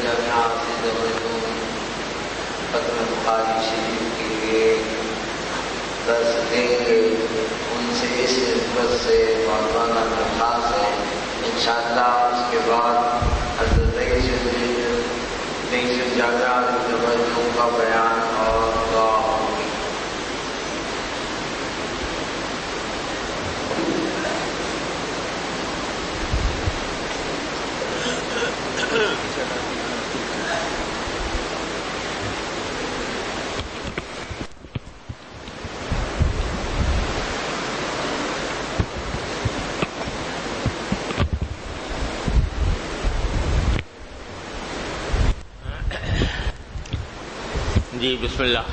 जामिया से खत्म बुखारी शरीफ के लिए दर्स देंगे, उनसे इस निस्बत से मौलाना दरख्वास्त है। इंशाअल्लाह उसके बाद हज़रत रईस जामिया का बयान और दुआ होगी। जी बिस्मिल्लाह।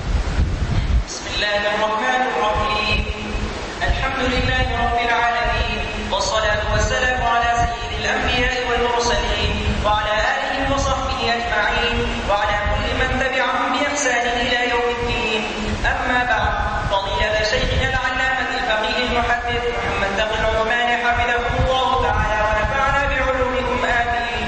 बिस्मिल्लाहिर्रहमानिर्रहीम। अल्हम्दुलिल्लाहि रब्बिल आलमीन वस्सलातु वस्सलामु अला सय्यिदिल अंबिया'i वल मुरसलीन व अला आलिहि व सहबिहि अजमईन व अला कुल्ली मन तबि'ahum bi ihsanin ila yawmiddin। अम्मा बाद, फज़ीलत शैखना अल-अल्लामah al-फक़ीह al-मुहद्दिथ मुहम्मद तक़ी al-उस्मानी हफ़िज़हुल्लाह तआला व नफ़अना बि'uluमिहिम आमीन।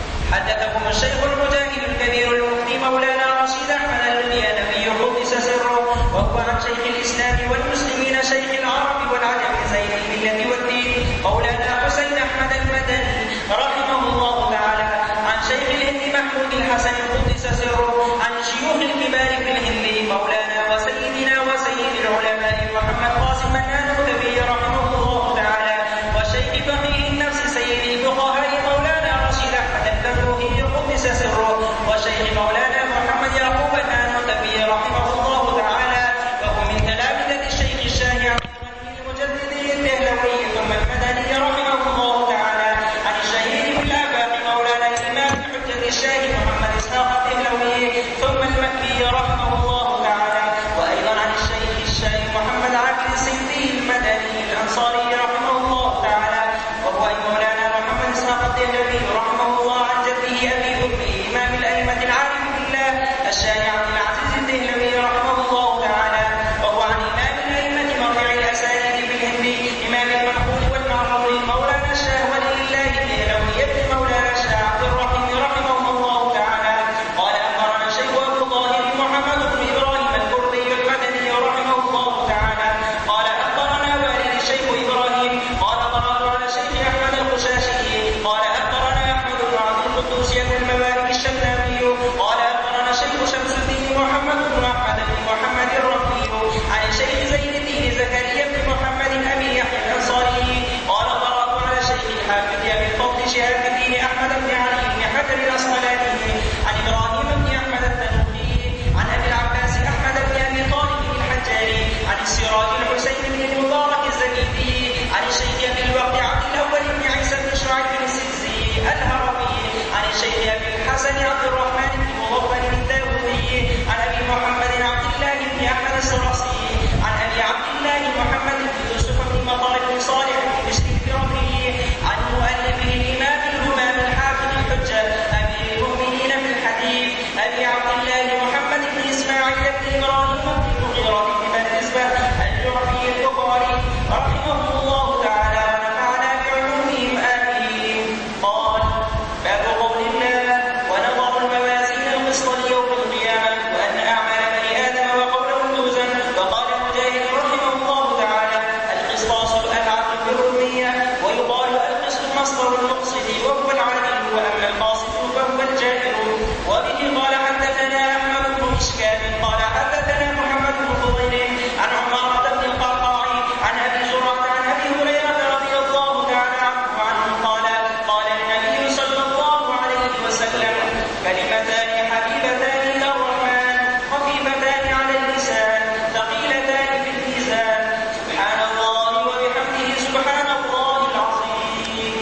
حدثكم الشيخ المجاهد الكبير المفتي مولانا رشيد أحمد اليانبي قدس سره، وهو عن شيخ الإسلام والمسلمين شيخ العرب والعجم زين الملة والدين مولانا حسين أحمد المدني رحمه الله تعالى، عن شيخ الهند محمود الحسن قدس سره، عن شيوخ الكبار في الهند مولانا وسيدنا وسيد العلماء محمد قاسم النانوتبي رحمه الله تعالى، وشيخ فقيه النفس سيد الفقهاء مولانا رشيد أحمد الفروهي قدس سره، وشيخ مولانا محمد يعقوب النانوتبي رحمه الله تعالى، وهو من تلامذة الشيخ الشاهي عبد الغني المجدد الدهلوي ثم المدني رحمه الله تعالى، عن الشهير في الآفاق مولانا الإمام الحجة الشاهي محمد إسحاق الدهلوي ثم المكي رحمه الله تعالى، وأيضا عن الشيخ الشاهي محمد عاقل السيدي المدني الأنصاري رحمه الله تعالى، وهو مولانا محمد إسحاق الدهلوي رحمه الله عن جده أبي بكر إمام الأئمة العارف بالله الشاهي عبد العزيز الدهلوي رحمه الله تعالى، وهو عن إمام الأئمة مرجع الأسانيد بالهند إمام المنقول والمعمول مولانا الشاه ولي الله الدهلوي ابن مولانا الشاه عبد الرحيم رحمه الله تعالى. قال أخبرنا الشيخ أبو طاهر محمد بن إبراهيم الكردي المدني رحمه الله تعالى قال أخبرنا والد الشيخ إبراهيم قال قرأت على الشيخ أحمد القشاشي قال أخبرنا أحمد بن عبد القدوس أبو المبارك الشنابي قال أخبرنا الشيخ شمس الدين محمد بن أحمد بن محمد الربي عن الشيخ زين الدين زكريا بن محمد أبي يحيى الأنصاري قال قرأت على الشيخ الحافظ أبي الفضل شهاب الدين أحمد بن علي بن حجر الأصقلاني عن إبراهيم بن أحمد التنوخي عن أبي العباس أحمد بن أبي طالب الحجاري عن السراج الحسين بن المبارك الزكيدي عن الشيخ أبي الوقت عبد الأول بن عيسى بن شعيب بن السزي الهروي عن الشيخ أبي الحسن عبد الرحمن بن مغفل الداودي عن أبي محمد عبد الله بن أحمد السراسي عن أبي عبد الله محمد بن يوسف بن مطر بن صالح بن بشر الكرمي عن مؤلفه الإمام الهمام الحافظ الحجة أمير المؤمنين في الحديث أبي عبد الله محمد بن إسماعيل بن إبراهيم بن المغيرة بن بردزبة الجعفي البخاري رحمه الله تعالى ونفعنا بعلومهم آمين. قال: باب قول الله: ونضع الموازين القسط ليوم القيامة وأن أعمال بني آدم وقولهم توزن. وقال مجاهد رحمه الله تعالى: القسطاس العدل بالرمية، ويقال القسط مصدر المقصد وهو العادل، وأما القاسط فهو الجائر. وبه قال حدثنا أحمد بن إشكال قال حدثنا محمد بن فضيل عن عمارة بن القعقاع عن أبي زرعة عن أبي هريرة رضي الله تعالى عنه قال: قال النبي صلى الله عليه وسلم: كلمتان حبيبتان إلى الرحمن خفيفتان على اللسان ثقيلتان في الميزان سبحان الله وبحمده سبحان الله العظيم.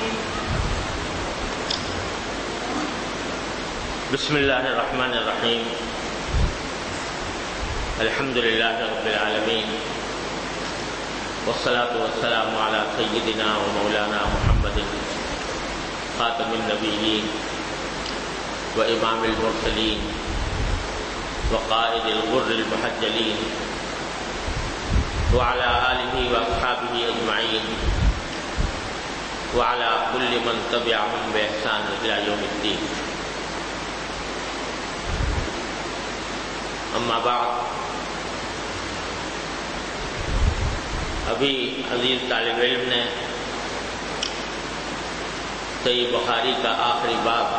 بسم الله الرحمن الرحيم. الحمد لله رب العالمين، والصلاة والسلام على سيدنا ومولانا محمد خاتم النبيين وإمام المرسلين وقائد الغر المحجلين وعلى آله وأصحابه أجمعين وعلى كل من تبعهم بإحسان إلى يوم الدين. اما بعد، ابھی عزیز طالب علم نے صحیح بخاری کا آخری باب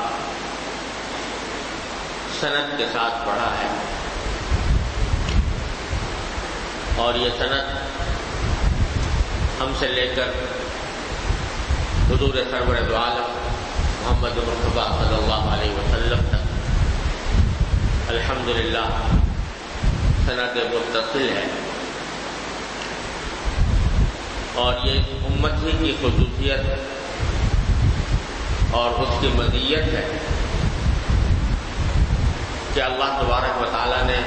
سند کے ساتھ پڑھا ہے، اور یہ سند ہم سے لے کر حضور سرور دو عالم محمد مصطفیٰ صلی اللہ علیہ وسلم تک الحمدللہ سند متصل ہے، اور یہ امت ہی کی خصوصیت اور اس کی مزیت ہے کہ اللہ تبارک و تعالیٰ نے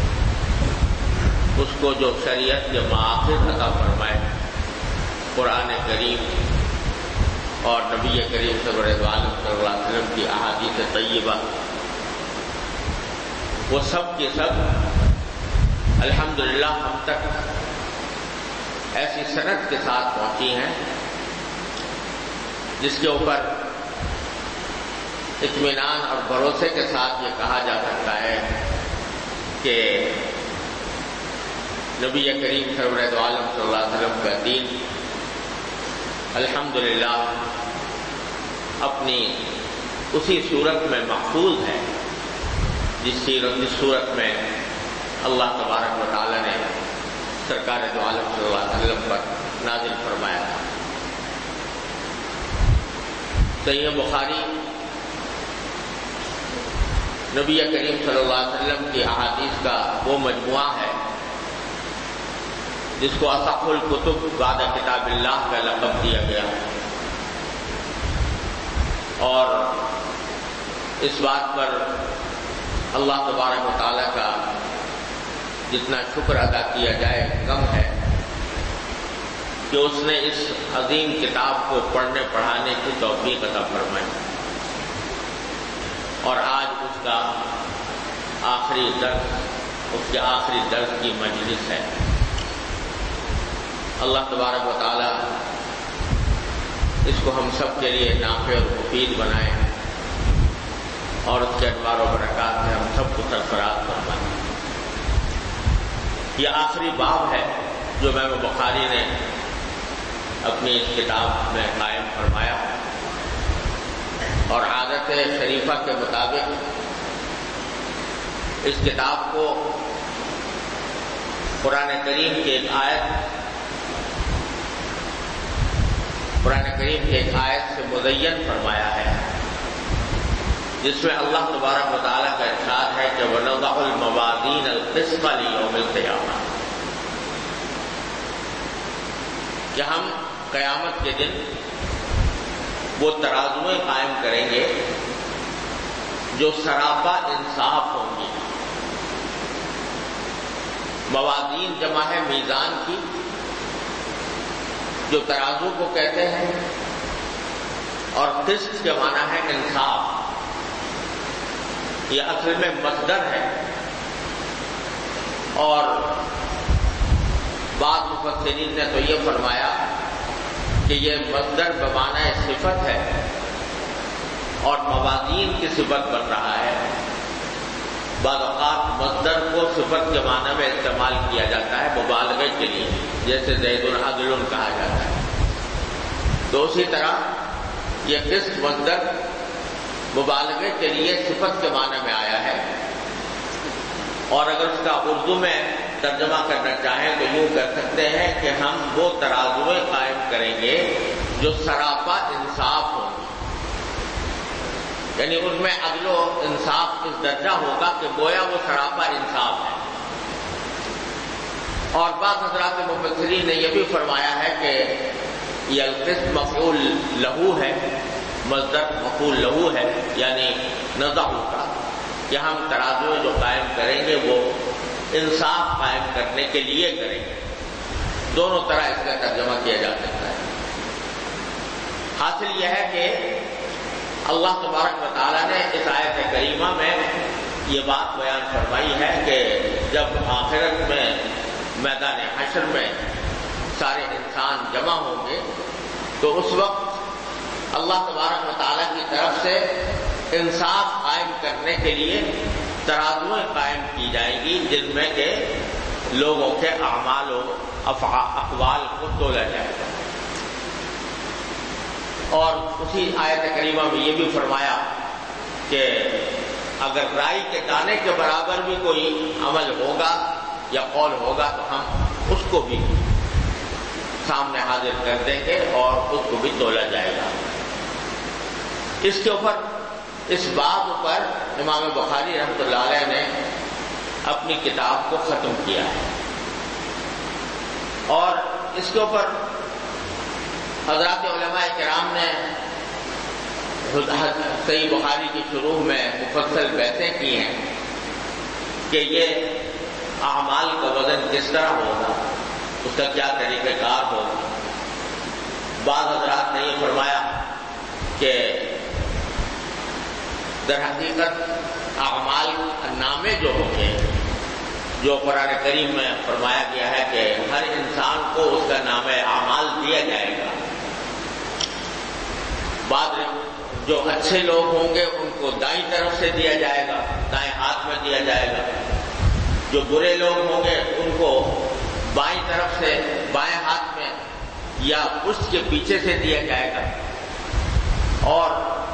اس کو جو شریعت کے مآخذ عطا فرمائے، قرآن کریم اور نبی کریم صلی اللہ علیہ وسلم کی احادیث طیبہ، وہ سب کے سب الحمدللہ ہم تک ایسی سند کے ساتھ پہنچی ہیں جس کے اوپر اطمینان اور بھروسے کے ساتھ یہ کہا جا سکتا ہے کہ نبی کریم سرور دو عالم صلی اللہ علیہ وسلم کا دین الحمدللہ اپنی اسی صورت میں محفوظ ہے جس صورت میں اللہ تبارک و تعالی نے سرکار دو عالم صلی اللہ علیہ وسلم پر نازل فرمایا تھا۔ صحیح بخاری نبی کریم صلی اللہ علیہ وسلم کی احادیث کا وہ مجموعہ ہے جس کو اصح الکتب بعد کتاب اللہ کا لقب دیا گیا، اور اس بات پر اللہ تبارک و تعالیٰ کا جتنا شکر ادا کیا جائے کم ہے کہ اس نے اس عظیم کتاب کو پڑھنے پڑھانے کی توفیق عطا فرمائی، اور آج اس کا آخری درس، اس کے آخری درس کی مجلس ہے۔ اللہ تبارک و تعالی اس کو ہم سب کے لیے نافع اور مفید بنائے، اور اس کے انوار و برکات میں ہم سب کو سرفراز فرمائے۔ یہ آخری باب ہے جو امام بخاری نے اپنی اس کتاب میں قائم فرمایا، اور عادت شریفہ کے مطابق اس کتاب کو قرآن کریم کی ایک آیت سے مزین فرمایا ہے، جس میں اللہ تبارک و تعالیٰ کا ارشاد ہے کہ وَنَضَعُ الْمَوَازِينَ الْقِسْطَ لِيَوْمِ الْقِيَامَةِ، کہ ہم قیامت کے دن وہ ترازویں قائم کریں گے جو سراپا انصاف ہوں گی۔ موازین جمع ہے میزان کی، جو ترازو کو کہتے ہیں، اور قسط کے معنی ہے انصاف۔ یہ اصل میں مصدر ہے، اور بعض مفسرین نے تو یہ فرمایا کہ یہ مصدر بمعنی صفت ہے اور موازین کی صفت بن رہا ہے۔ بعض اوقات مصدر کو صفت کے معنی میں استعمال کیا جاتا ہے مبالغے کے لیے، جیسے زید عدل کہا جاتا ہے، تو اسی طرح یہ قسط مصدر مبالغے کے لیے صفت کے معنی میں آیا ہے، اور اگر اس کا اردو میں ترجمہ کرنا چاہیں تو یوں کر سکتے ہیں کہ ہم وہ ترازویں قائم کریں گے جو سراپا انصاف ہوں گی، یعنی ان میں عدل و انصاف اس درجہ ہوگا کہ گویا وہ سراپا انصاف ہے۔ اور بعض حضرات مفسرین نے یہ بھی فرمایا ہے کہ یہ القسط مفعول لہو ہے، مصدر مفعول لہو ہے، یعنی نضع کا، کہ ہم ترازویں جو قائم کریں گے وہ انصاف قائم کرنے کے لیے کریں گے۔ دونوں طرح اس کا ترجمہ کیا جا سکتا ہے۔ حاصل یہ ہے کہ اللہ تبارک و تعالیٰ نے اس آیت کریمہ میں یہ بات بیان فرمائی ہے کہ جب آخرت میں میدان حشر میں سارے انسان جمع ہوں گے تو اس وقت اللہ تبارک و تعالیٰ کی طرف سے انصاف قائم کرنے کے لیے ترازویں قائم کی جائیں گی جن میں کہ لوگوں کے اعمال و اقوال کو تولا جائے گا. اور اسی آیت کریمہ میں یہ بھی فرمایا کہ اگر رائی کے دانے کے برابر بھی کوئی عمل ہوگا یا قول ہوگا تو ہم اس کو بھی سامنے حاضر کر دیں گے اور اس کو بھی تولا جائے گا. اس کے اوپر اس باب پر امام بخاری رحمۃ اللہ علیہ نے اپنی کتاب کو ختم کیا ہے. اور اس کے اوپر حضرات علماء کرام نے صحیح بخاری کی شروع میں مفصل بحثیں کی ہیں کہ یہ اعمال کا وزن کس طرح ہوگا، اس کا کیا طریقہ کار ہوگا. بعض حضرات نے یہ فرمایا کہ در حقیقت اعمال نامے جو ہوں گے، جو قرآن کریم میں فرمایا گیا ہے کہ ہر انسان کو اس کا نام اعمال دیا جائے گا. بعد جو اچھے لوگ ہوں گے ان کو دائیں طرف سے دیا جائے گا، دائیں ہاتھ میں دیا جائے گا. جو برے لوگ ہوں گے ان کو بائیں طرف سے بائیں ہاتھ میں یا اس کے پیچھے سے دیا جائے گا. اور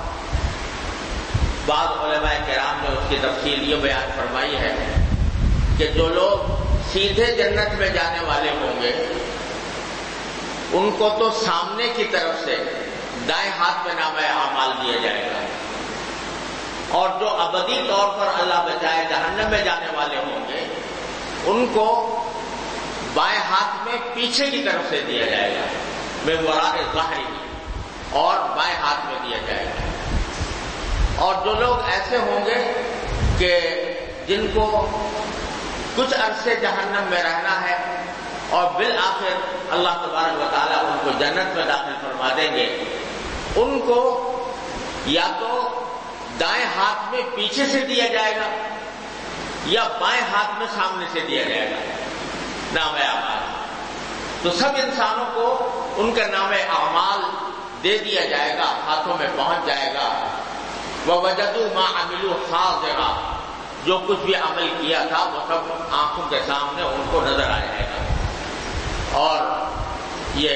بعض علماء کرام نے اس کی تفصیل یہ بیان فرمائی ہے کہ جو لوگ سیدھے جنت میں جانے والے ہوں گے ان کو تو سامنے کی طرف سے دائیں ہاتھ میں نامہ اعمال دیا جائے گا، اور جو ابدی طور پر اللہ بچائے جہنم میں جانے والے ہوں گے ان کو بائیں ہاتھ میں پیچھے کی طرف سے دیا جائے گا، من وراء ظہری، اور بائیں ہاتھ میں دیا جائے گا. اور جو لوگ ایسے ہوں گے کہ جن کو کچھ عرصے جہنم میں رہنا ہے اور بالآخر اللہ تبارک و تعالیٰ ان کو جنت میں داخل فرما دیں گے، ان کو یا تو دائیں ہاتھ میں پیچھے سے دیا جائے گا یا بائیں ہاتھ میں سامنے سے دیا جائے گا نام اعمال. تو سب انسانوں کو ان کا نام اعمال دے دیا جائے گا، ہاتھوں میں پہنچ جائے گا. وَوَجَدُوا مَا عَمِلُوا حَاضِرًا، جو کچھ بھی عمل کیا تھا وہ سب آنکھوں کے سامنے ان کو نظر آ جائے گا. اور یہ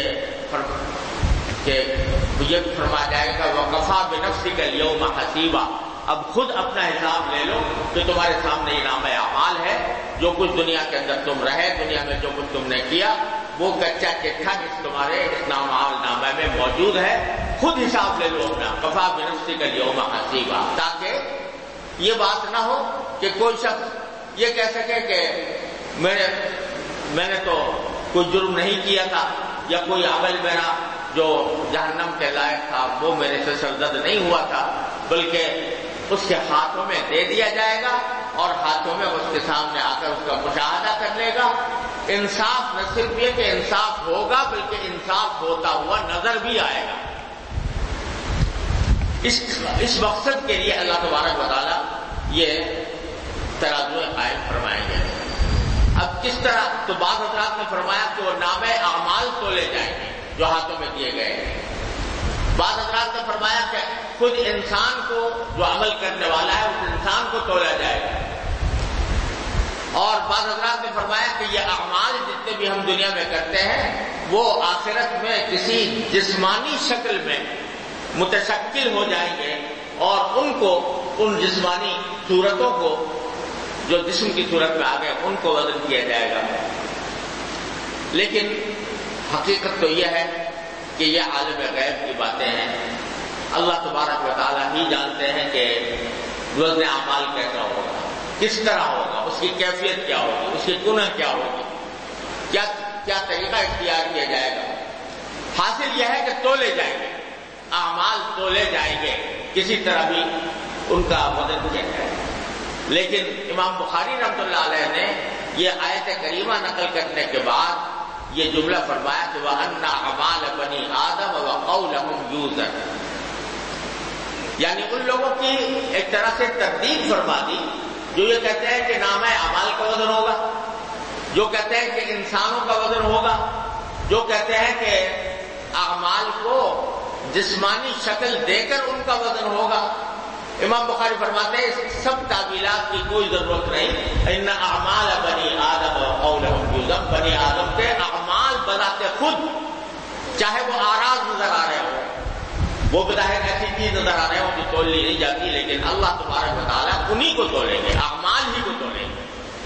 فرمایا جائے گا وَكَفَىٰ بِنَفْسِكَ الْيَوْمَ حَسِيبًا، اب خود اپنا حساب لے لو کہ تمہارے سامنے یہ نام اعمال ہے. جو کچھ دنیا کے اندر تم رہے، دنیا میں جو کچھ تم نے کیا وہ کچا چٹھا تمہارے اس نامہ میں موجود ہے. خود حساب لے لو اپنا. کفا بنفسک اليوم حسیبا، تاکہ یہ بات نہ ہو کہ کوئی شخص یہ کہہ سکے کہ میں نے تو کوئی جرم نہیں کیا تھا یا کوئی عمل میرا جو جہنم کے لائق تھا وہ میرے سے سرزد نہیں ہوا تھا، بلکہ اس کے ہاتھوں میں دے دیا جائے گا اور ہاتھوں میں اس کے سامنے آ کر اس کا مشاہدہ کر لے گا. انصاف نہ صرف یہ کہ انصاف ہوگا بلکہ انصاف ہوتا ہوا نظر بھی آئے گا. اس مقصد کے لیے اللہ تبارک و تعالیٰ یہ ترازویں قائم فرمائیں گے. اب کس طرح؟ تو بعض حضرات نے فرمایا کہ وہ نام اعمال تولے جائیں گے جو ہاتھوں میں دیے گئے ہیں. بعض حضرات نے فرمایا کہ خود انسان کو جو عمل کرنے والا ہے اس انسان کو تولا جائے گا. اور بعض حضرات نے فرمایا کہ یہ اعمال جتنے بھی ہم دنیا میں کرتے ہیں وہ آخرت میں کسی جسمانی شکل میں متشکل ہو جائیں گے اور ان جسمانی صورتوں کو جو جسم کی صورت میں آ گئے ان کو وزن کیا جائے گا. لیکن حقیقت تو یہ ہے کہ یہ عالم غیب کی باتیں ہیں. اللہ تبارک و تعالیٰ ہی جانتے ہیں کہ وزن اعمال کیسا ہوگا، کس طرح ہوگا، اس کی کیفیت کیا ہوگی، اس کی کنہ کیا ہوگی، کیا طریقہ اختیار کیا جائے گا. حاصل یہ ہے کہ تولے جائیں گے، اعمال تولے جائیں گے، کسی طرح بھی ان کا وزن کیا جائے گا. لیکن امام بخاری رحمۃ اللہ علیہ نے یہ آیت کریمہ نقل کرنے کے بعد یہ جملہ فرمایا کہ وَأَنَّ أَعْمَالَ بَنِي آدَمَ وَقَوْلَهُمْ يُوزَنُ، یعنی ان لوگوں کی ایک طرح سے تردید فرما دی جو یہ کہتے ہیں کہ نام اعمال کا وزن ہوگا، جو کہتے ہیں کہ انسانوں کا وزن ہوگا، جو کہتے ہیں کہ اعمال کو جسمانی شکل دے کر ان کا وزن ہوگا. امام بخاری فرماتے ہیں اس سب تعویلات کی کوئی ضرورت نہیں. ان اعمال بنی آدم قولهم یذم، بنی آدم کے اعمال بذات خود چاہے وہ آراز نظر آ رہے ہوں، وہ بظاہر ایسی چیز نظر آ رہے ہوں جو تول لی نہیں جاتی، لیکن اللہ تبارک و تعالیٰ انہی کو تولیں گے، اعمال ہی کو تولیں گے.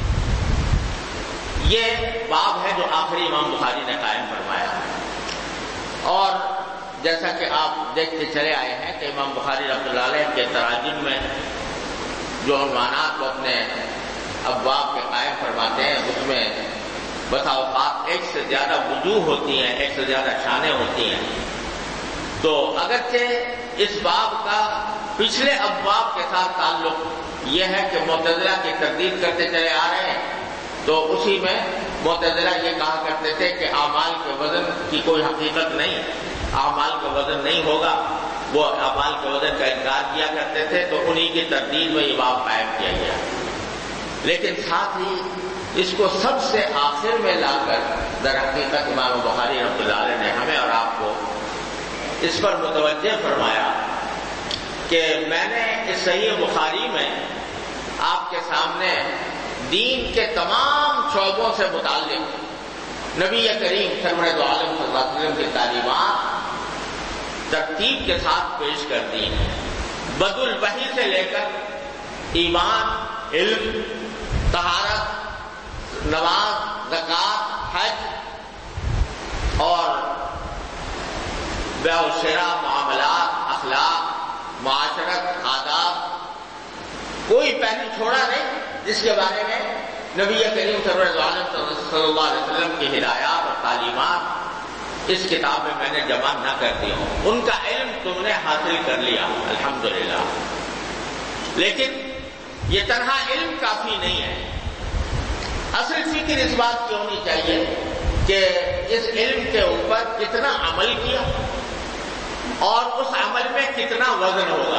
یہ باب ہے جو آخری امام بخاری نے قائم فرمایا. اور جیسا کہ آپ دیکھتے چلے آئے ہیں کہ امام بخاری رحمۃ اللہ علیہ کے تراجم میں جو عنوانات وہ اپنے ابواب کے قائم فرماتے ہیں اس میں بسا اوقات ایک سے زیادہ وجوہ ہوتی ہیں، ایک سے زیادہ شانیں ہوتی ہیں. تو اگرچہ اس باب کا پچھلے ابواب کے ساتھ تعلق یہ ہے کہ معتزلہ کی تردید کرتے چلے آ رہے ہیں، تو اسی میں معتزلہ یہ کہا کرتے تھے کہ اعمال کے وزن کی کوئی حقیقت نہیں، اعمال کا وزن نہیں ہوگا، وہ اعمال کے وزن کا انکار کیا کرتے تھے. تو انہی کی تردید میں یہ باب قائم کیا گیا. لیکن ساتھ ہی اس کو سب سے آخر میں لا کر در حقیقت امام بخاری رحمۃ اللہ علیہ نے ہمیں اور آپ کو اس پر متوجہ فرمایا کہ میں نے اس صحیح بخاری میں آپ کے سامنے دین کے تمام شعبوں سے متعلق نبی کریم سرور دو عالم صلی اللہ علیہ وسلم کی تعلیمات ترتیب کے ساتھ پیش کر دی ہیں. بدء الوحی سے لے کر ایمان، علم، طہارت، نماز، زکوٰۃ، حج اور بیع و شراء، معاملات، اخلاق، معاشرت، آداب، کوئی پہلو چھوڑا نہیں جس کے بارے میں نبی کریم صلی اللہ علیہ وسلم کی ہدایات اور تعلیمات اس کتاب میں نے جمع نہ کر دی ہوں. ان کا علم تم نے حاصل کر لیا الحمدللہ. لیکن یہ تنہا علم کافی نہیں ہے. اصل فکر اس بات کی ہونی چاہیے کہ اس علم کے اوپر کتنا عمل کیا اور اس عمل میں کتنا وزن ہوگا.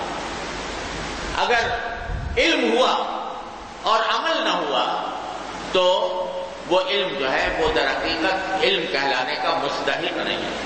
اگر علم ہوا اور عمل نہ ہوا تو وہ علم جو ہے وہ در حقیقت علم کہلانے کا مستحق نہیں ہے.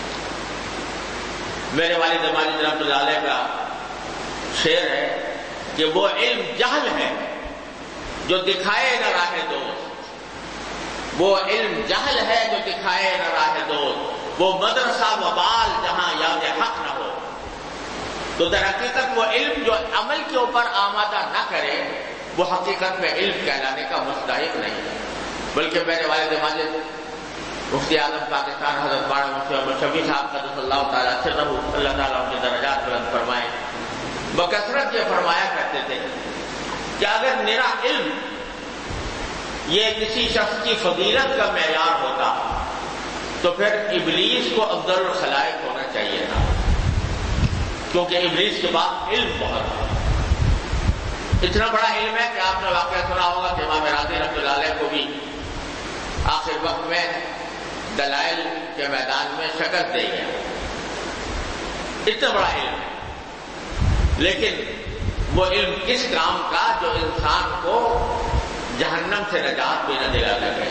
میرے والد ماجد رحمۃ اللہ علیہ کا شعر ہے کہ وہ علم جہل ہے جو دکھائے نہ راہ دوست، وہ علم جہل ہے جو دکھائے نہ راہ دوست، وہ مدرسہ وبال جہاں یاد حق نہ ہو. تو در حقیقت وہ علم جو عمل کے اوپر آمادہ نہ کرے وہ حقیقت میں علم کہلانے کا مستحق نہیں ہے. بلکہ میرے والد ماجد مفتی اعظم پاکستان حضرت مولانا مفتی محمد شفیع صاحب قدس اللہ تعالیٰ سرہ، اللہ تعالیٰ ان کے درجات بلند فرمائے، بکثرت یہ فرمایا کرتے تھے کہ اگر میرا علم یہ کسی شخص کی فضیلت کا معیار ہوتا تو پھر ابلیس کو افضل الخلائق ہونا چاہیے تھا، کیونکہ ابلیس کے بعد علم بہت ہے. اتنا بڑا علم ہے کہ آپ نے واقعہ سنا ہوگا کہ امام راضی رحمۃ اللہ علیہ کو بھی آخر وقت میں دلائل کے میدان میں شکست دے گیا. اتنا بڑا علم ہے، لیکن وہ علم کس کام کا جو انسان کو جہنم سے نجات بھی نہ دلا سکے.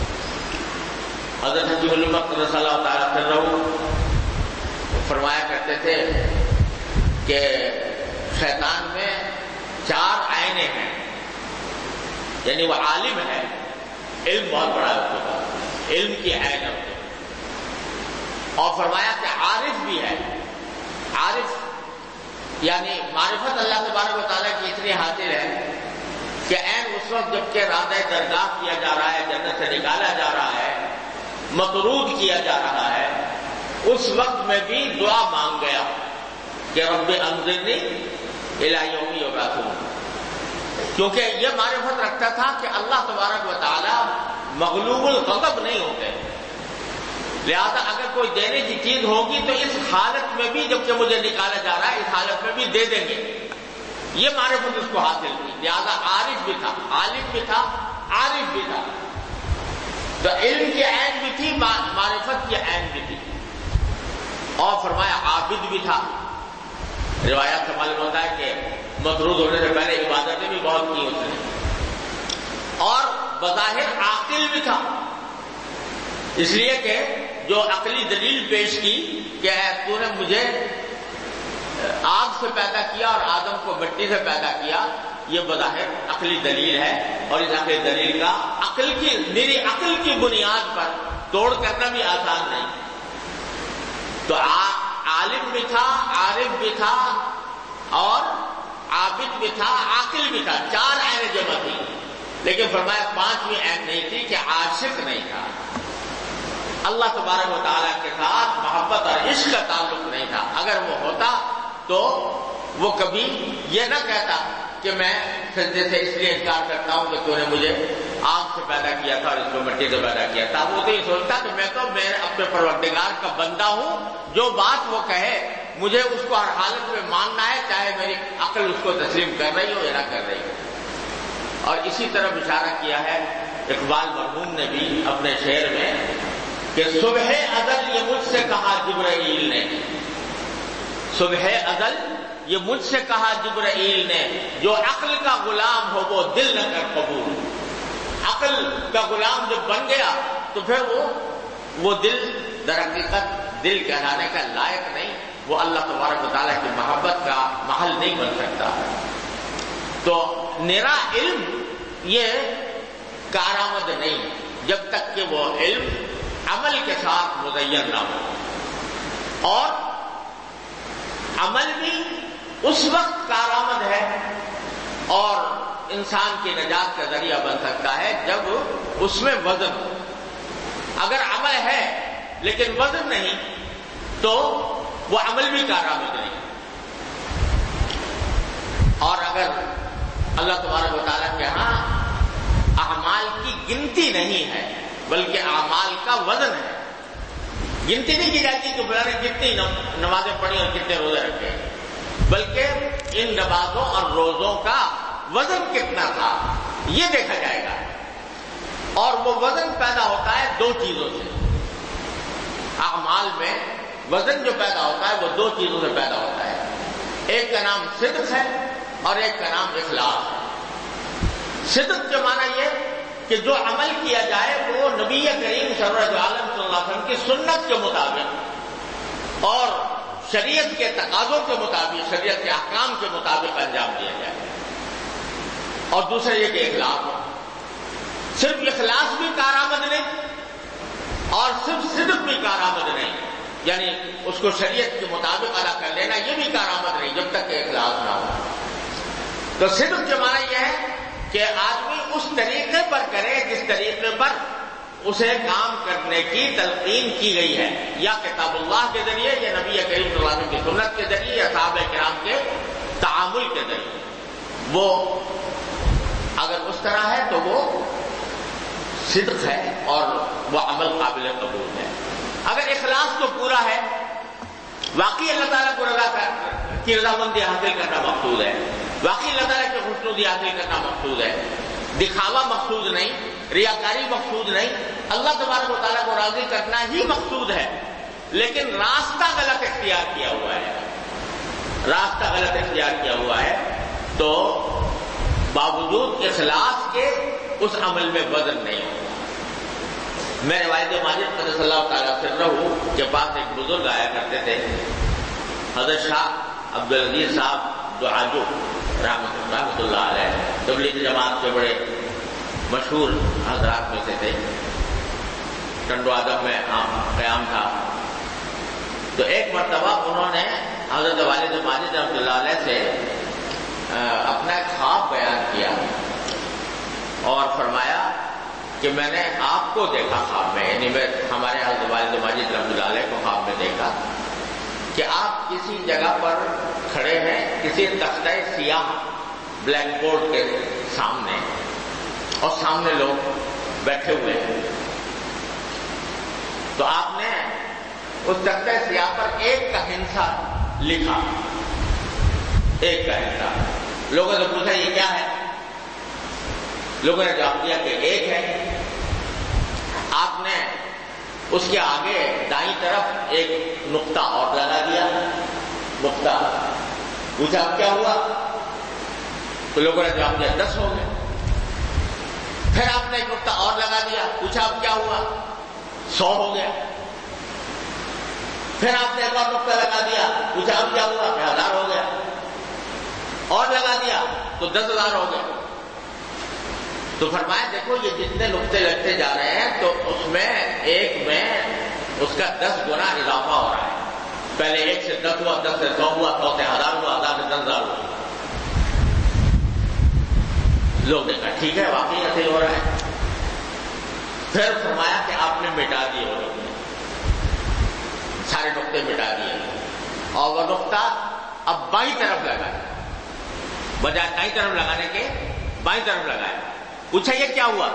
حضرت حکیم الامت رضی اللہ تعالیٰ عنہ فرمایا کرتے تھے کہ شیطان میں 4 آئینے ہیں، یعنی وہ عالم ہے، علم بہت بڑا ہے، علم کی عین ہے. اور فرمایا کہ عارف بھی ہے. عارف یعنی معرفت اللہ تبارک و تعالیٰ کی اتنی حاصل ہے کہ عین اس وقت جب کہ رادہ درگاہ کیا جا رہا ہے، جنت سے نکالا جا رہا ہے، مطرود کیا جا رہا ہے، اس وقت میں بھی دعا مانگ گیا کہ رب انظرنی الی یوم یبعثون. کیونکہ یہ معرفت رکھتا تھا کہ اللہ تبارک و تعالیٰ مغلوب الغضب نہیں ہوتے، لہذا اگر کوئی دینے کی چیز ہوگی تو اس حالت میں بھی جبکہ مجھے نکالا جا رہا ہے اس حالت میں بھی دے دیں گے. یہ معرفت اس کو حاصل تھی، لہذا عارف بھی تھا، عالم بھی تھا، عارف بھی تھا. تو علم کی عین بھی تھی، معرفت کی عین بھی تھی. اور فرمایا عابد بھی تھا. روایات سے معلوم ہوتا ہے کہ مطرود ہونے سے پہلے عبادتیں بھی بہت کی اس نے. اور بظاہر عاقل بھی تھا، اس لیے کہ جو عقلی دلیل پیش کی کہ تو نے مجھے آگ سے پیدا کیا اور آدم کو مٹی سے پیدا کیا، یہ بظاہر عقلی دلیل ہے، اور اس عقلی دلیل کا میری عقل کی بنیاد پر توڑ کرنا بھی آسان نہیں۔ تو عالم بھی تھا، عارف بھی تھا، اور عابد بھی تھا، عاقل بھی تھا، 4 عین جمع تھی، لیکن فرمایا 5ویں عین نہیں تھی کہ عاشق نہیں تھا۔ اللہ تبارک و تعالیٰ کے ساتھ محبت اور عشق کا تعلق نہیں تھا۔ اگر وہ ہوتا تو وہ کبھی یہ نہ کہتا کہ میں سجدے سے اس لیے انکار کرتا ہوں کہ تو نے مجھے آگ سے پیدا کیا تھا اور اس کو مٹی سے پیدا کیا تھا۔ وہ تو یہ سوچتا کہ میں تو اپنے پروردگار کا بندہ ہوں، جو بات وہ کہے مجھے اس کو ہر حالت میں ماننا ہے، چاہے میری عقل اس کو تسلیم کر رہی ہو یا نہ کر رہی ہو۔ اور اسی طرح اشارہ کیا ہے اقبال مرحوم نے بھی اپنے شعر میں کہ صبح ازل یہ مجھ سے کہا جبرائیل نے، صبح ازل یہ مجھ سے کہا جبرائیل نے، جو عقل کا غلام ہو وہ دل نہ کر قبول۔ عقل کا غلام جب بن گیا تو پھر وہ دل در حقیقت دل کہلانے کا لائق نہیں، وہ اللہ تبارک و تعالیٰ کی محبت کا محل نہیں بن سکتا۔ تو نرا علم یہ کارآمد نہیں جب تک کہ وہ علم عمل کے ساتھ مزین نہ ہو، اور عمل بھی اس وقت کارآمد ہے اور انسان کی نجات کا ذریعہ بن سکتا ہے جب اس میں وزن ہو۔ اگر عمل ہے لیکن وزن نہیں تو وہ عمل بھی کارآمد نہیں۔ اور اگر اللہ تبارک و تعالیٰ کے ہاں اعمال کی گنتی نہیں ہے بلکہ اعمال کا وزن ہے، گنتی نہیں کی جاتی کہ فلاں نے کتنی نمازیں پڑھی اور کتنے روزے رکھے، بلکہ ان نمازوں اور روزوں کا وزن کتنا تھا یہ دیکھا جائے گا۔ اور وہ وزن پیدا ہوتا ہے 2 چیزوں سے۔ اعمال میں وزن جو پیدا ہوتا ہے وہ 2 چیزوں سے پیدا ہوتا ہے، ایک کا نام صدق ہے اور ایک کا نام اخلاص ہے۔ صدق کے معنی یہ کہ جو عمل کیا جائے وہ نبی کریم سرور عالم صلی اللہ علیہ وسلم کی سنت کے مطابق اور شریعت کے تقاضوں کے مطابق، شریعت کے احکام کے مطابق انجام دیا جائے۔ اور دوسرا یہ کہ اخلاص ہو، صرف اخلاص بھی کارآمد نہیں اور صرف صدق بھی کارآمد نہیں، یعنی اس کو شریعت کے مطابق ادا کر لینا یہ بھی کارآمد نہیں جب تک کہ اخلاص نہ ہو۔ تو صدق کے معنی یہ ہے کہ آدمی اس طریقے پر کرے جس طریقے پر اسے کام کرنے کی تلقین کی گئی ہے، یا کتاب اللہ کے ذریعے یا نبی کریم صلی اللہ علیہ وسلم کی سنت کے ذریعے یا صحابہ کرام کے تعامل کے ذریعے۔ وہ اگر اس طرح ہے تو وہ صدق ہے اور وہ عمل قابل قبول ہے۔ اگر اخلاص تو پورا ہے، واقعی اللہ تعالیٰ کو کی رضامندی حاصل کرنا مقصود ہے، واقعی اللہ تعالیٰ کی خوشنودی حاصل کرنا مقصود ہے، دکھاوا مقصود نہیں، ریاکاری مقصود نہیں، اللہ تبارک و تعالیٰ کو راضی کرنا ہی مقصود ہے، لیکن راستہ غلط اختیار کیا ہوا ہے، راستہ غلط اختیار کیا ہوا ہے، تو باوجود اخلاص کے اس عمل میں وزن نہیں ہوگا۔ میرے والد ماجد قدس اللہ تعالیٰ سرہ کے پاس ایک بزرگ آیا کرتے تھے، حضرت شاہ عبدالعزیز صاحب دعاجو رحمۃ اللہ علیہ، تبلیغ جماعت کے بڑے مشہور حضرات میں سے تھے، ٹنڈو آدم میں قیام تھا۔ تو ایک مرتبہ انہوں نے حضرت والد ماجد رحمۃ اللہ علیہ سے اپنا ایک خواب بیان کیا اور فرمایا کہ میں نے آپ کو دیکھا خواب میں، یعنی میں ہمارے حضرت والد ماجد رحمۃ اللہ علیہ کو خواب میں دیکھا کہ آپ کسی جگہ پر کھڑے ہیں، کسی تختہ سیاہ بلیک بورڈ کے سامنے، اور سامنے لوگ بیٹھے ہوئے ہیں۔ تو آپ نے اس تختہ سیاہ پر ایک کا ہندسہ لکھا، ایک کا ہندسہ۔ لوگوں سے پوچھا یہ کیا ہے؟ لوگوں نے جواب دیا کہ ایک ہے۔ آپ نے اس کے آگے دائیں طرف ایک نقطہ اور لگا دیا، نقطہ۔ پوچھا اب کیا ہوا؟ تو لوگوں نے جواب دیا 10 ہو گئے۔ پھر آپ نے ایک نقطہ اور لگا دیا، پوچھا اب کیا ہوا؟ 100 ہو گیا۔ پھر آپ نے ایک اور نقطہ لگا دیا، پوچھا اب کیا ہوا؟ 1000 ہو گیا۔ تو 10,000 ہو گئے. تو فرمایا دیکھو یہ جتنے نقطے لگتے جا رہے ہیں تو اس میں ایک میں اس کا 10 گنا اضافہ ہو رہا ہے. پہلے 1 سے 10 ہوا، 10 سے 100 ہوا، 100 سے 1000 ہوا، 1000 سے 10,000 ہوا. لوگ نے کہا ٹھیک ہے واقعی ایسے ہو رہا ہے. پھر فرمایا کہ آپ نے مٹا دیے وہ نقطے، سارے نقطے مٹا دیے اور وہ نقطہ اب بائیں طرف لگا، بجائے دائیں طرف لگانے کے بائیں طرف لگایا. پوچھا یہ کیا ہوا؟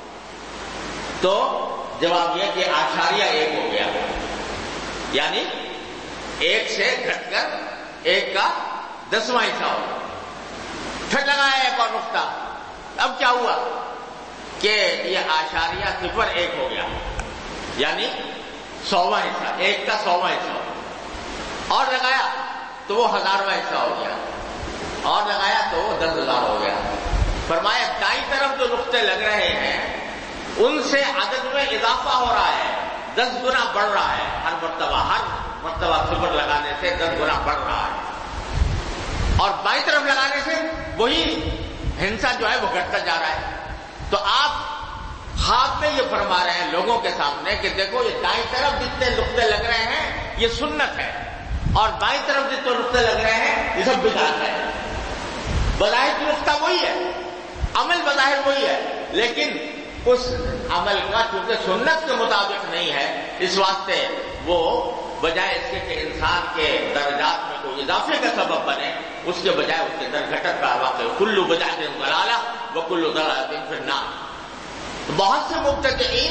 تو جواب یہ کہ آشاریہ 1 ہو گیا، یعنی 1 سے گھٹ کر 1 کا 10واں حصہ ہو. پھر لگایا ایک اور نقطہ. اب کیا ہوا کہ یہ آشاریہ 0.1 ہو گیا، یعنی 100واں حصہ، 1 کا 100واں حصہ ہو. اور لگایا تو وہ 1000واں حصہ ہو گیا، اور لگایا تو وہ 10,000 ہو گیا. فرمایا دائیں طرف جو نقطے لگ رہے ہیں ان سے عدد میں اضافہ ہو رہا ہے، 10 گنا بڑھ رہا ہے. ہر مرتبہ 0 لگانے سے 10 گنا بڑھ رہا ہے. اور بائیں طرف لگانے سے وہی ہنسا جو ہے وہ گھٹتا جا رہا ہے. تو آپ خواب میں یہ فرما رہے ہیں لوگوں کے سامنے کہ دیکھو یہ دائیں طرف جتنے نقطے لگ رہے ہیں یہ سنت ہے، اور بائیں طرف جتنے نقطے لگ رہے ہیں یہ سب بدعت ہے. بظاہر نقطہ وہی ہے، عمل بظاہر وہی ہے، لیکن اس عمل کا چونکہ سنت کے مطابق نہیں ہے، اس واسطے وہ بجائے اس کے کہ انسان کے درجات میں کوئی اضافے کا سبب بنے، اس کے بجائے اس کے اندر گھٹت کا واقع ہے. کل بدعت ضلالہ وکل ضلالۃ فی النار. بہت سے مبتدعین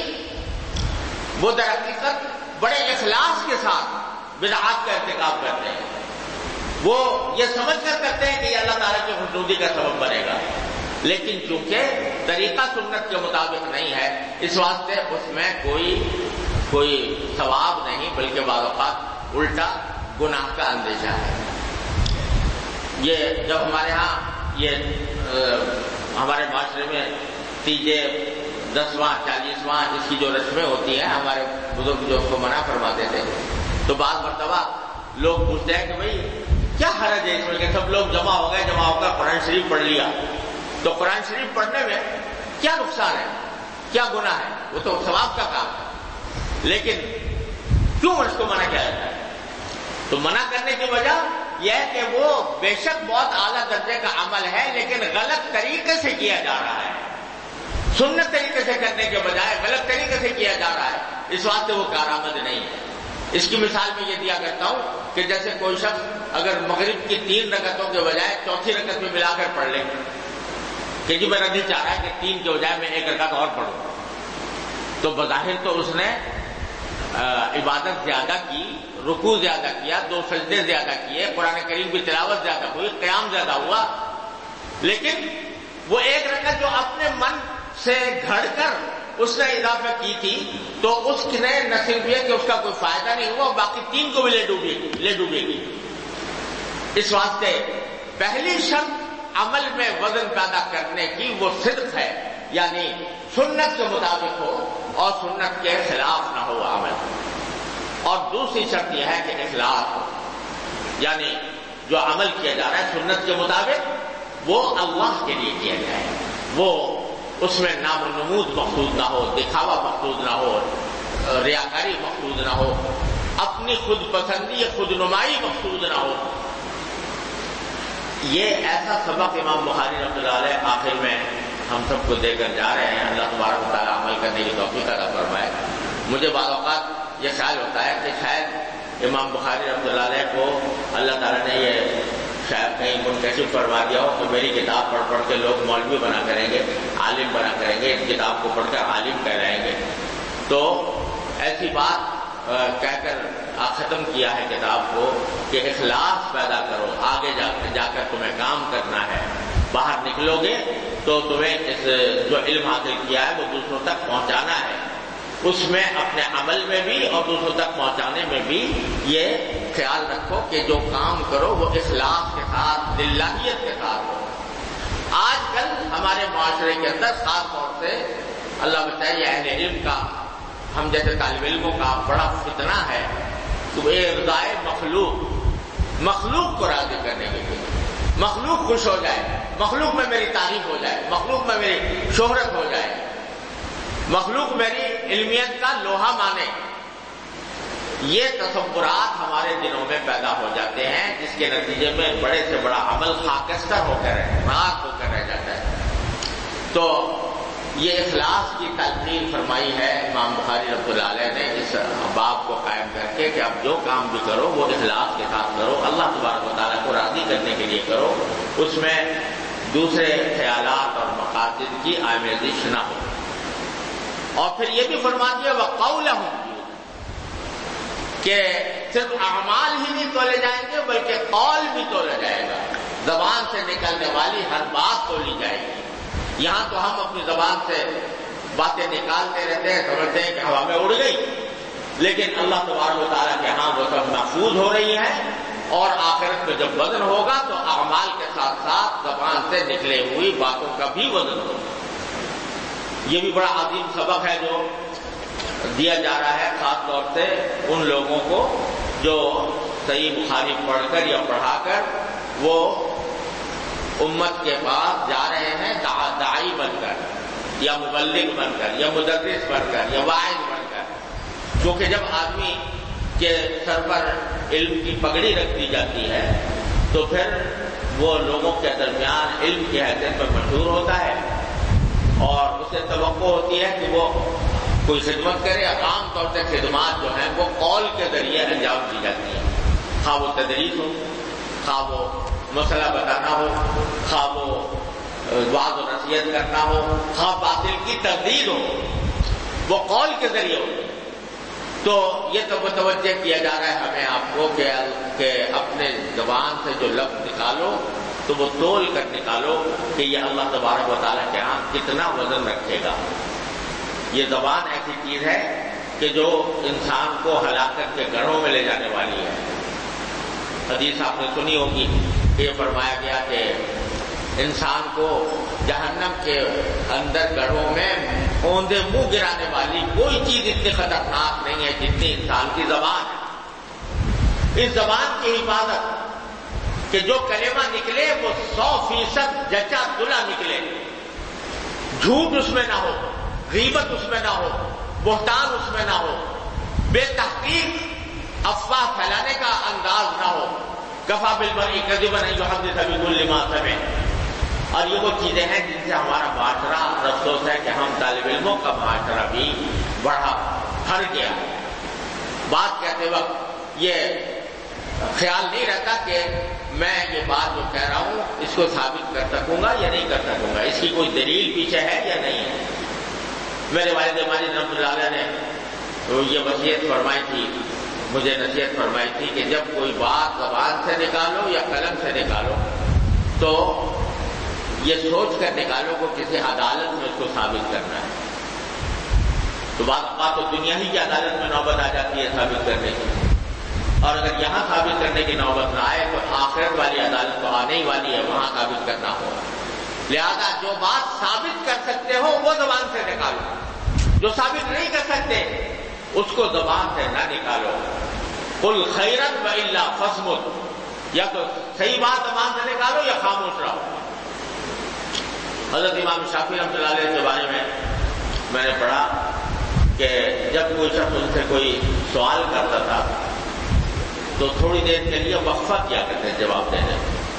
وہ در حقیقت بڑے اخلاص کے ساتھ بدعات کا ارتکاب کرتے ہیں. وہ یہ سمجھ کر کرتے ہیں کہ یہ اللہ تعالیٰ کی خوشنودی کا سبب بنے گا، لیکن چونکہ طریقہ سنت کے مطابق نہیں ہے اس واسطے اس میں کوئی ثواب نہیں بلکہ بعض اوقات الٹا گناہ کا اندیشہ ہے. یہ جب ہمارے ہاں یہ ہمارے معاشرے میں تیجے 10واں 40واں اس کی جو رسمیں ہوتی ہیں ہمارے بزرگ جو اس کو منع فرماتے تھے، تو بعض مرتبہ لوگ پوچھتے ہیں کہ بھائی کیا حرج ہے اس میں کہ سب لوگ جمع ہو گئے، جمع ہو کر قرآن شریف پڑھ لیا، تو قرآن شریف پڑھنے میں کیا نقصان ہے، کیا گناہ ہے؟ وہ تو ثواب کا کام ہے. لیکن کیوں اس کو منع کیا جاتا ہے؟ تو منع کرنے کی وجہ یہ ہے کہ وہ بے شک بہت اعلیٰ درجے کا عمل ہے لیکن غلط طریقے سے کیا جا رہا ہے. سنت طریقے سے کرنے کے بجائے غلط طریقے سے کیا جا رہا ہے، اس واسطے وہ کارآمد نہیں ہے. اس کی مثال میں یہ دیا کرتا ہوں کہ جیسے کوئی شخص اگر مغرب کی 3 رکعتوں کے بجائے 4تھی رکعت میں ملا کر پڑھ لے کہ جی میرا دل چاہ رہا ہے کہ 3 کے بجائے میں 1 رکعت اور پڑھوں، تو بظاہر تو اس نے عبادت زیادہ کی، رکوع زیادہ کیا، 2 سجدے زیادہ کیے، قرآن کریم کی تلاوت زیادہ ہوئی، قیام زیادہ ہوا، لیکن وہ 1 رکعت جو اپنے من سے گھڑ کر اس نے اضافہ کی تھی تو اس نے نہ صرف یہ کہ اس کا کوئی فائدہ نہیں ہوا، باقی 3 کو بھی لے ڈوبے گی. اس واسطے پہلی شرط عمل میں وزن پیدا کرنے کی وہ صدق ہے، یعنی سنت کے مطابق ہو اور سنت کے خلاف نہ ہو عمل. اور دوسری شرط یہ ہے کہ اخلاص ہو، یعنی جو عمل کیا جا رہا ہے سنت کے مطابق وہ اللہ کے لیے کیا جائے، وہ اس میں نام و نمود مقصود نہ ہو، دکھاوا مقصود نہ ہو، ریاکاری مقصود نہ ہو، اپنی خود پسندی خود نمائی مقصود نہ ہو. یہ ایسا سبق امام بخاری رحمۃ اللہ علیہ آخر میں ہم سب کو دے کر جا رہے ہیں. اللہ تبارک و تعالیٰ عمل کرنے کی توفیق عطا فرمائے. مجھے بعض اوقات یہ خیال ہوتا ہے کہ شاید امام بخاری رحمۃ اللہ علیہ کو اللہ تعالیٰ نے یہ شاید کہیں منکشف فرما دیا ہو کہ میری کتاب پڑھ کے لوگ مولوی بنا کریں گے، عالم بنا کریں گے، اس کتاب کو پڑھ کر عالم کہلائیں گے. تو ایسی بات کہہ کر ختم کیا ہے کتاب کو کہ اخلاص پیدا کرو، آگے جا کر تمہیں کام کرنا ہے. باہر نکلو گے تو تمہیں اس جو علم حاصل کیا ہے وہ دوسروں تک پہنچانا ہے. اس میں اپنے عمل میں بھی اور دوسروں تک پہنچانے میں بھی یہ خیال رکھو کہ جو کام کرو وہ اخلاص کے ساتھ، للہیت کے ساتھ ہو. آج کل ہمارے معاشرے کے اندر خاص طور سے اللہ بچائے اہل علم کا، ہم جیسے طالب علموں کا بڑا فتنہ ہے کہ وہ رضائے مخلوق کو راضی کرنے کے لیے مخلوق خوش ہو جائے، مخلوق میں میری تعریف ہو جائے، مخلوق میں میری شہرت ہو جائے، مخلوق میری علمیت کا لوہا مانے، یہ تصورات ہمارے دلوں میں پیدا ہو جاتے ہیں، جس کے نتیجے میں بڑے سے بڑا عمل خاکستر ہو کر راک ہو کر رہ جاتا ہے۔ تو یہ اخلاص کی تلقین فرمائی ہے امام بخاری رحمۃ اللہ علیہ نے اس باب کو قائم کر کے کہ اب جو کام بھی کرو وہ اخلاص کے ساتھ کرو، اللہ تبارک و تعالیٰ کو راضی کرنے کے لیے کرو، اس میں دوسرے خیالات اور مقاصد کی آمیزش نہ ہو۔ اور پھر یہ بھی فرما دیا وَقَوْلَهُمْ کہ صرف اعمال ہی نہیں تولے جائیں گے بلکہ قول بھی تولا جائے گا، زبان سے نکلنے والی ہر بات تولی جائے گی۔ یہاں تو ہم اپنی زبان سے باتیں نکالتے رہتے ہیں، سمجھتے ہیں کہ ہوا میں اڑ گئی، لیکن اللہ تبارک و تعالیٰ کے ہاں وہ سب محفوظ ہو رہی ہے، اور آخرت میں جب وزن ہوگا تو اعمال کے ساتھ ساتھ زبان سے نکلے ہوئی باتوں کا بھی وزن ہوگا۔ یہ بھی بڑا عظیم سبق ہے جو دیا جا رہا ہے، خاص طور سے ان لوگوں کو جو صحیح بخاری پڑھ کر یا پڑھا کر وہ امت کے پاس جا رہے ہیں داعی بن کر یا مبلغ بن کر یا مدرس بن کر یا واعظ بن کر، کیونکہ جب آدمی کے سر پر علم کی پگڑی رکھ دی جاتی ہے تو پھر وہ لوگوں کے درمیان علم کی حیثیت پر مشہور ہوتا ہے، اور اسے توقع ہوتی ہے کہ وہ کوئی خدمت کرے۔ عام طور سے خدمات جو ہیں وہ قول کے ذریعے انجام دی جاتی ہیں، خواہ وہ تدریس ہو، خواہ وہ مسئلہ بتانا ہو، خواہ وہ وعظ و نصیحت کرنا ہو، خواہ باطل کی تردید ہو، وہ قول کے ذریعے ہوتی ہے۔ تو یہ تو متوجہ کیا جا رہا ہے ہمیں آپ کو کہ اپنے زبان سے جو لفظ نکالو تو وہ تول کر نکالو کہ یہ اللہ تبارک و تعالیٰ کے ہاں کتنا وزن رکھے گا۔ یہ زبان ایسی چیز ہے کہ جو انسان کو ہلاکت کے گڑھوں میں لے جانے والی ہے۔ حدیث آپ نے سنی ہوگی کہ یہ فرمایا گیا کہ انسان کو جہنم کے اندر گڑھوں میں اوندے منہ گرانے والی کوئی چیز اتنی خطرناک نہیں ہے جتنی انسان کی زبان ہے۔ اس زبان کی حفاظت کہ جو کلمہ نکلے وہ 100% جچا دلا نکلے، جھوٹ اس میں نہ ہو، غیبت اس میں نہ ہو، بہتان اس میں نہ ہو، بے تحقیق افواہ پھیلانے کا انداز نہ ہو۔ کفا بالمرء کذبا ان یحدث بکل ما سمع۔ اور یہ وہ چیزیں ہیں جن سے ہمارا معاشرہ، افسوس ہے کہ ہم طالب علموں کا معاشرہ بھی بڑھا ہر گیا۔ بات کہتے وقت یہ خیال نہیں رہتا کہ میں یہ بات جو کہہ رہا ہوں اس کو ثابت کر سکوں گا یا نہیں کر سکوں گا، اس کی کوئی دلیل پیچھے ہے یا نہیں ہے۔ میرے والد ماجد رحمۃ اللہ علیہ نے یہ وصیت فرمائی تھی، مجھے نصیحت فرمائی تھی کہ جب کوئی بات زبان سے نکالو یا قلم سے نکالو تو یہ سوچ کر نکالو کہ کسی عدالت میں اس کو ثابت کرنا ہے۔ تو بات تو دنیا ہی کی عدالت میں نوبت آ جاتی ہے ثابت کرنے کی، اور اگر یہاں ثابت کرنے کی نوبت نہ آئے تو آخرت والی عدالت تو آنے ہی والی ہے، وہاں ثابت کرنا ہوگا۔ لہذا جو بات ثابت کر سکتے ہو وہ زبان سے نکالو، جو ثابت نہیں کر سکتے اس کو زبان سے نہ نکالو۔ قل خیرا والا فاصمت، یا تو صحیح بات زبان سے نکالو یا خاموش رہو۔ حضرت امام شافعی رحمۃ اللہ علیہ کے بارے میں نے پڑھا کہ جب کوئی شخص ان سے کوئی سوال کرتا تھا تو تھوڑی دیر کے لیے وقفہ کیا کرتے جواب دینے،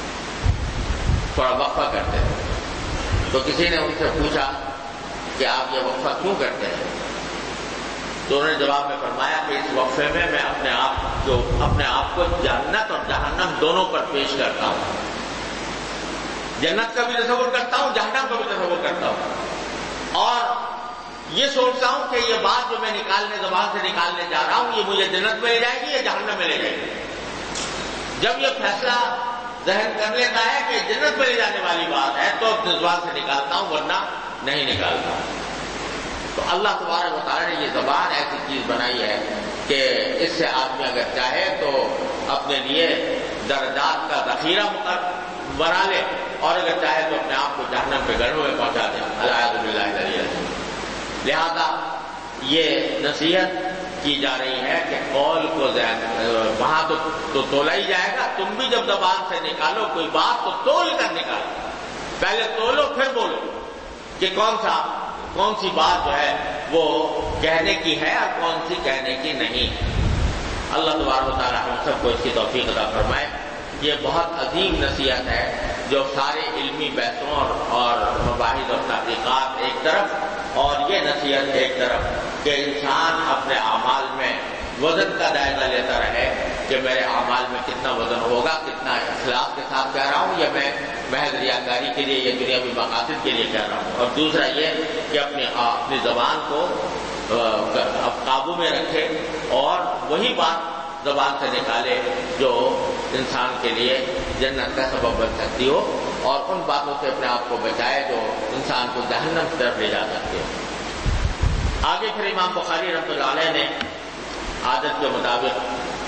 تھوڑا وقفہ کرتے تھے۔ تو کسی نے ان سے پوچھا کہ آپ یہ وقفہ کیوں کرتے ہیں؟ تو انہوں نے جواب میں فرمایا کہ اس وقفے میں میں اپنے آپ کو جنت اور جہنم دونوں پر پیش کرتا ہوں، جنت کا بھی تصور کرتا ہوں، جہنم کا بھی تصور کرتا ہوں، اور یہ سوچتا ہوں کہ یہ بات جو میں زبان سے نکالنے جا رہا ہوں یہ مجھے جنت میں لے جائے گی یا جہنم میں لے جائے گی۔ جب یہ فیصلہ ذہن کر لیتا ہے کہ جنت میں لے جانے والی بات ہے تو زبان سے نکالتا ہوں، ورنہ نہیں نکالتا۔ تو اللہ تبارک و تعالیٰ نے یہ زبان ایسی چیز بنائی ہے کہ اس سے آدمی اگر چاہے تو اپنے لیے درجات کا ذخیرہ بنا لے، اور اگر چاہے تو اپنے آپ کو جہنم کے گڑھوں میں پہنچا دے، اعوذ باللہ۔ لہذا یہ نصیحت کی جا رہی ہے کہ قول کو وہاں تو تولا ہی جائے گا. تم بھی جب زبان سے نکالو کوئی بات تو تول کر نکالو. پہلے تولو پھر بولو کہ کون سی بات جو ہے وہ کہنے کی ہے اور کون سی کہنے کی نہیں. اللہ تبارک و تعالیٰ ہم سب کو اس کی توفیق عطا فرمائے. یہ بہت عظیم نصیحت ہے جو سارے علمی بحثوں اور مباحث اور تحقیقات ایک طرف اور یہ نصیحت ایک طرف کہ انسان اپنے اعمال میں وزن کا جائزہ لیتا رہے کہ میرے اعمال میں کتنا وزن ہوگا, کتنا اخلاص کے ساتھ کہہ رہا ہوں یا میں محض ریاکاری کے لیے یا دنیاوی مقاصد کے لیے کہہ رہا ہوں. اور دوسرا یہ کہ اپنی زبان کو قابو میں رکھے اور وہی بات زبان سے نکالے جو انسان کے لیے جنت کا سبب بن سکتی ہو اور ان باتوں سے اپنے آپ کو بچائے جو انسان کو جہنم کی طرف لے جا سکتے ہو. آگے پھر امام بخاری رحمۃ اللہ علیہ نے عادت کے مطابق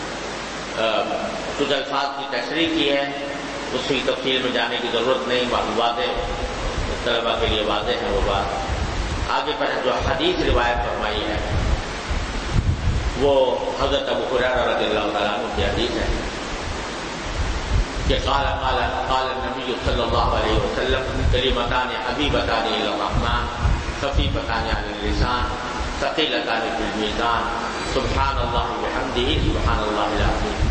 کچھ الفاظ کی تشریح کی ہے. اس کی تفصیل میں جانے کی ضرورت نہیں, واضح طلبا کے لیے واضح ہے وہ بات. آگے پر جو حدیث روایت فرمائی ہے وہ حضرت ابو ہریرہ رضی اللہ تعالیٰ عنہ کی حدیث ہے کہ قال النبی صلی اللہ علیہ وسلم کلمتان حبیبتان الی الرحمن خفیفتان علی اللسان ثقیلتان فی المیزان سبحان اللہ وبحمدہ سبحان اللہ العظیم.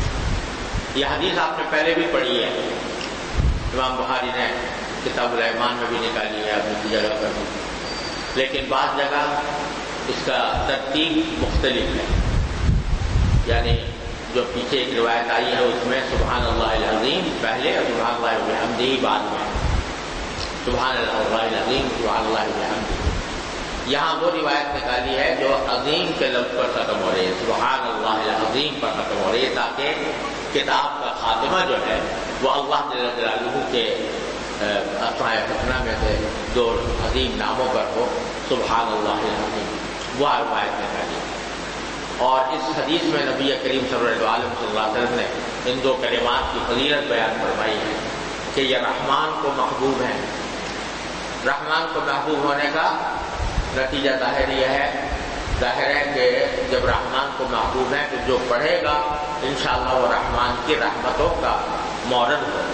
یہ حدیث آپ نے پہلے بھی پڑھی ہے, امام بخاری نے کتاب الایمان میں بھی نکالی ہے اپنی جگہ پر, لیکن بعض جگہ اس کا ترتیب مختلف ہے. یعنی جو پیچھے ایک روایت آئی ہے اس میں سبحان اللہ العظیم پہلے اور سبحان اللہ وبحمدہ بعد میں. سبحان اللہ العظیم سبحان اللہ وبحمدہ. یہاں وہ روایت نکالی ہے جو عظیم کے لفظ پر ختم ہو رہی ہے, سبحان اللہ العظیم پر ختم ہو رہی ہے, تاکہ کتاب کا خاتمہ جو ہے وہ اللہ جل جلالہ کے اسماء الحسنی میں سے دو عظیم ناموں پر ہو, سبحان اللہ العظیم. وہ روایت نکالی. اور اس حدیث میں نبی کریم صلی اللہ علیہ وسلم نے ان دو کلمات کی فضیلت بیان فرمائی ہے کہ یہ رحمان کو محبوب ہے. رحمان کو محبوب ہونے کا نتیجہ ظاہر یہ ہے کہ جب رحمان کو محبوب ہے تو جو پڑھے گا انشاءاللہ وہ رحمان کی رحمتوں کا مورد ہوگا.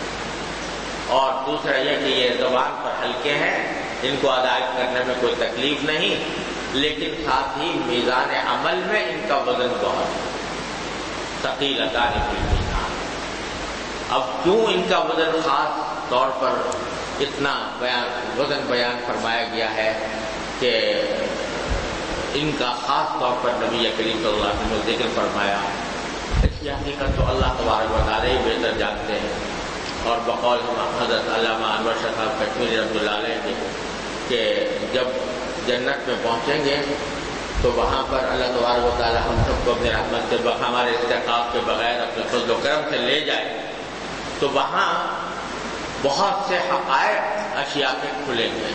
اور دوسرا یہ کہ یہ زبان پر ہلکے ہیں, ان کو ادا کرنے میں کوئی تکلیف نہیں, لیکن ساتھ ہی میزان عمل میں ان کا وزن بہت ہے. ثقیلتان فی المیزان. اب کیوں ان کا وزن خاص طور پر اتنا وزن بیان فرمایا گیا ہے کہ ان کا خاص طور پر نبی کریم صلی اللہ علیہ وسلم نے ذکر فرمایا, اس کی حقیقت تو اللہ تبارک و تعالیٰ ہی بہتر جانتے ہیں. اور بقول حضرت علامہ انور شاہ صاحب کشمیری رحمۃ اللہ علیہ کہ جب جنت میں پہنچیں گے تو وہاں پر اللہ تبارک و تعالیٰ ہم سب کو اپنی رحمت سے ہمارے استحقاق کے بغیر اپنے فضل و کرم سے لے جائے تو وہاں بہت سے حقائق اشیاء کے کھلیں گے.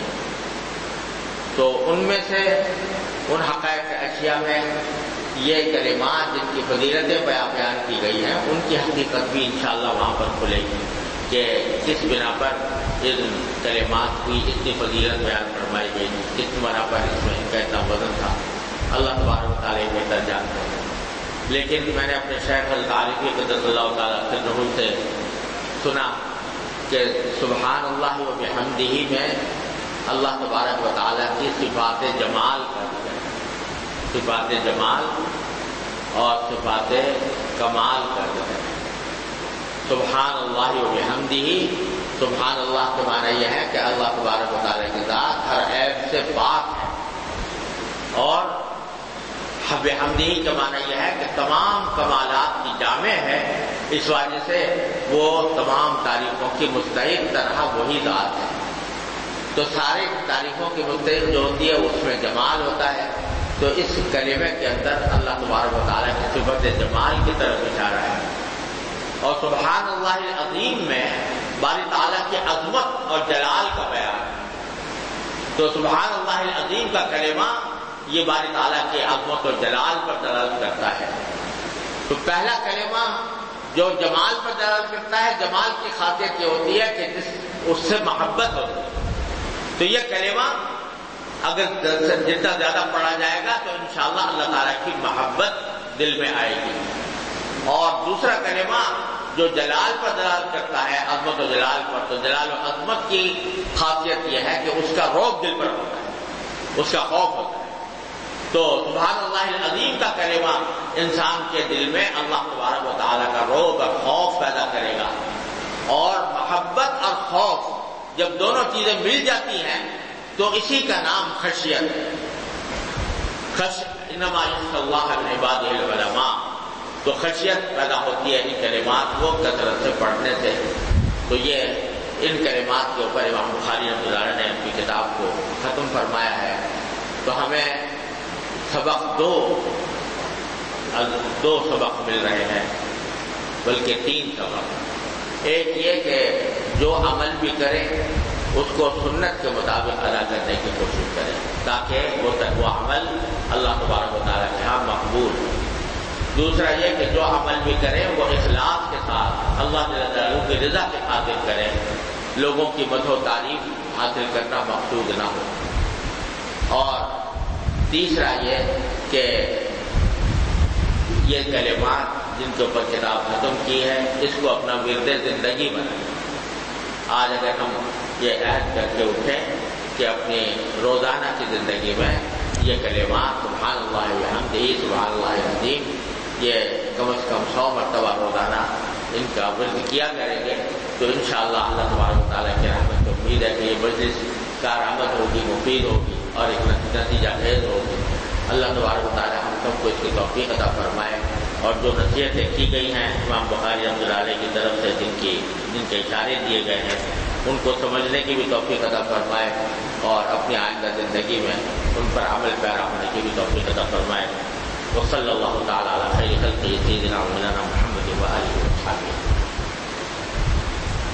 تو ان میں سے ان حقائق اشیاء میں یہ کلمات جن کی فضیلتیں بیان کی گئی ہیں ان کی حقیقت بھی انشاءاللہ وہاں پر کھلے گی کہ کس بنا پر ان کلمات کی اتنی فضیلت بیان فرمائی گئی, کس بنا پر اس میں ان کا اتنا وزن تھا, اللہ تبارک و تعالیٰ بہتر جانتے ہیں. لیکن میں نے اپنے شیخ حضرت عارفی قدس اللہ تعالیٰ عنہ سے سنا کہ سبحان اللہ و بحمدہ میں اللہ تبارک و تعالیٰ کی صفات جمال کا ذکر ہے, صفات جمال اور صفات کمال کا ذکر ہے. سبحان اللہ و بحمدہ, سبحان اللہ کے معنی یہ ہے کہ اللہ تبارک و تعالیٰ کی ذات ہر عیب سے پاک ہے, اور بحمدہ کا معنی یہ ہے کہ تمام کمالات کی جامع ہے, اس وجہ سے وہ تمام تعریفوں کی مستحق طرح وہی ذات ہے. تو سارے تعریفوں کی مستحق جو ہوتی ہے اس میں جمال ہوتا ہے. تو اس کلمے کے اندر اللہ تبارک و تعالیٰ کی صفت جمال کی طرف اشارہ ہے. اور سبحان اللہ العظیم میں باری تعالیٰ کی عظمت اور جلال کا بیان ہے. تو سبحان اللہ العظیم کا کلمہ یہ باری تعالیٰ کی عظمت اور جلال پر دلالت کرتا ہے. تو پہلا کلمہ جو جمال پر دلالت کرتا ہے, جمال کی خاصیت یہ ہوتی ہے کہ اس سے محبت ہوتی ہے. تو یہ کلمہ اگر جتنا زیادہ پڑھا جائے گا تو انشاءاللہ اللہ تعالیٰ کی محبت دل میں آئے گی. اور دوسرا کلمہ جو جلال پر دلالت کرتا ہے، عظمت و جلال پر، تو جلال و عظمت کی خاصیت یہ ہے کہ اس کا رعب دل پر ہوتا ہے، اس کا خوف ہوتا ہے. تو سبحان اللہ العظیم کا کلمہ انسان کے دل میں اللہ تبارک و تعالیٰ کا رعب اور خوف پیدا کرے گا. اور محبت اور خوف جب دونوں چیزیں مل جاتی ہیں تو اسی کا نام خشیت ہے. انما یخشی اللہ من عبادہ العلماء. تو خشیت پیدا ہوتی ہے ان کلمات کو کثرت سے پڑھنے سے. تو یہ ان کلمات کے اوپر امام بخاری رحمۃ اللہ علیہ نے اپنی کتاب کو ختم فرمایا ہے. تو ہمیں سبق دو سبق مل رہے ہیں، بلکہ 3 سبق. ایک یہ کہ جو عمل بھی کرے اس کو سنت کے مطابق ادا کرنے کی کوشش کرے تاکہ وہ عمل اللہ تبارک و تعالیٰ کے ہاں مقبول ہو. دوسرا یہ کہ جو عمل بھی کریں وہ اخلاص کے ساتھ اللہ جل جلالہ کی رضا کے خاطر کریں، لوگوں کی مدح و تعریف حاصل کرنا مقصود نہ ہو. اور تیسرا یہ کہ یہ کلمات جن کے اوپر کتاب ختم کی ہے اس کو اپنا ورد زندگی بنائیں. آج اگر ہم یہ عہد کر کے اٹھیں کہ اپنی روزانہ کی زندگی میں یہ کلمات سبحان اللہ وبحمدہ سبحان اللہ العظیم یہ کم از کم 100 مرتبہ روزانہ ان کا ورد کیا کریں گے تو انشاءاللہ اللہ تبارک و تعالیٰ کی رحمت کو امید ہے کہ یہ مجلس کارآمد ہوگی، مفید ہوگی اور ایک نتیجہ خیز ہوگی. اللہ تبارک و تعالیٰ ہم سب کو اس کی توفیق عطا فرمائے. اور جو نصیحتیں کی گئی ہیں امام بخاری رحمۃ اللہ علیہ کی طرف سے جن کے اشارے دیے گئے ہیں ان کو سمجھنے کی بھی توفیق عطا فرمائے اور اپنی آئندہ زندگی میں ان پر عمل پیرا ہونے کی بھی توفیق عطا فرمائے. وصلی اللہ تعالیٰ علی خیر خلقہ سیدنا و مولانا محمد و آلہ و صحبہ.